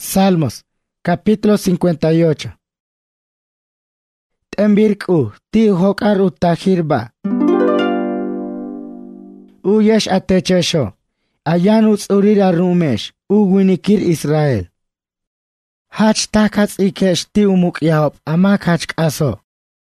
Salmos, capítulo 58. Tembirku, ti hokar utahirba. Uyesh atechesho. Ayan utsurira rumesh, winikir Israel. Hach takats ikesh ti umukyaop, amak hach aso.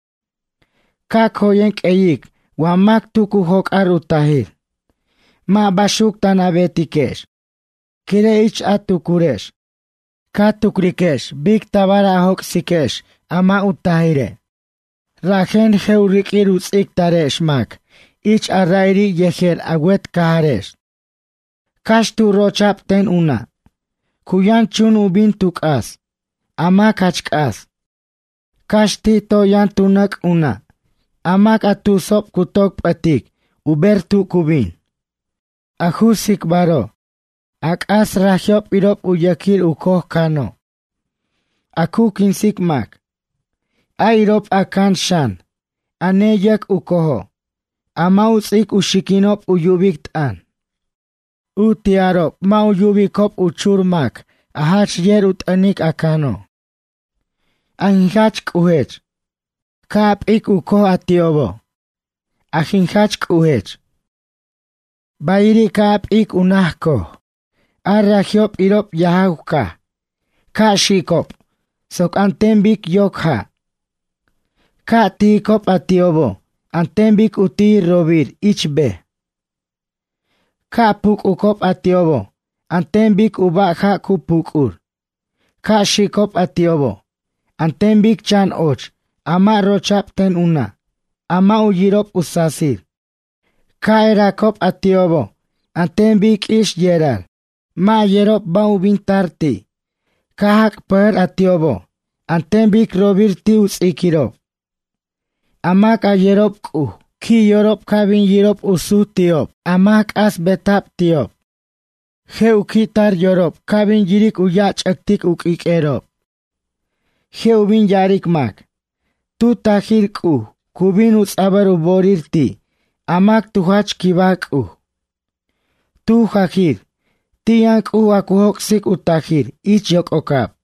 Kak hoyenk eyik, wamak tuku hokar utahir. Ma bashuk tanabetikesh. Kireich atukuresh. Katukrikesh, big tabara hok sikesh, ama utahire. Rajen heurikir utsiktaresh mak, ich arrairi yeher agwet kaharesh. Kash tu rochap ten una. Kuyan chun ubin tukas, ama kachkas. Kash ti toyan tunak una. Amak atusop kutok patik, uber tu kubin. Ahusik baro. Ak as rahyop irop uyakir ukoh kano. Aku kinsik mak. Airop akan shan. Aneyak ukoho. Ama utsik ushikinop uyubik an. Utiarop ma uyubikop uchur mak. Ahach yer utanik akano. Ahinhach kuhech. Kap ik ukoh atiobo. Ahinhach kuhech. Bairi kap ik unahko. Arrahyop irop yahauka. Ka shikop. Sok antembik yokha. Ka tikop atiobo. Antembik uti robir ichbe. Ka puk ukop atiobo. Antembik ubakha kupukur. Ka shikop atiobo. Antembik chan och. Ama rochap ten una. Ama uyirop usasir. Ka erakop atiobo. Antembik ish yerar. Ma yerop bau bintarti. Kahak per atiobo. Antembik robir tius ikirop. Amak ayerop ku. Ki yorop kabin yirop usu tiop. Amak as betap tiop. Heu kitar yorop. Kabin yirik uyach aktik ukik erop. Heu bin yarik mak. Tu tahir ku. Kubin us abaru borirti. Amak tuhach kibak u. Tu hahir. Tiyank uwakuhoksik utahir, ich yok okap.